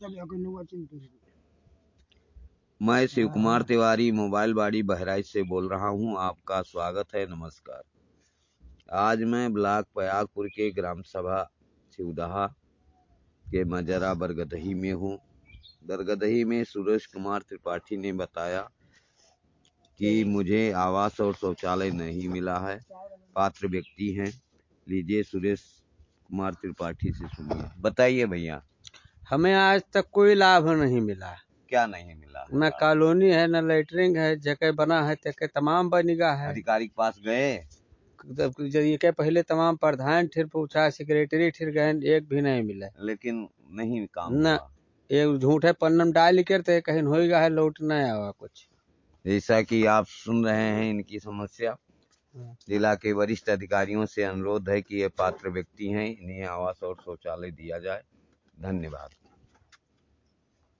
मैं शिव कुमार तिवारी मोबाइल बाड़ी बहराइच से बोल रहा हूं। आपका स्वागत है। नमस्कार। आज मैं ब्लॉक पयागपुर के ग्राम सभा शिवदहा के मजरा बरगदही में हूं। बरगदही में सुरेश कुमार त्रिपाठी ने बताया कि मुझे आवास और शौचालय नहीं मिला है। पात्र व्यक्ति हैं। लीजिए सुरेश कुमार त्रिपाठी से सुनिए। बताइए भैया। हमें आज तक कोई लाभ नहीं मिला। क्या नहीं मिला? न कॉलोनी है, न लेटरिंग है। जगह बना है तक तमाम बनिगा है। अधिकारी के पास गए? जरिए के पहले तमाम प्रधान ठिर पूछा, सेक्रेटरी ठिर गए, एक भी नहीं मिला। लेकिन नहीं काम न हुआ। एक झूठे पन्नम डाल करते कहीं होएगा है, लौट नहीं आवा कुछ। जैसा कि आप सुन रहे हैं इनकी समस्या। जिला के वरिष्ठ अधिकारियों से अनुरोध है कि ये पात्र व्यक्ति हैं, इन्हें आवास और शौचालय दिया जाए। धन्यवाद।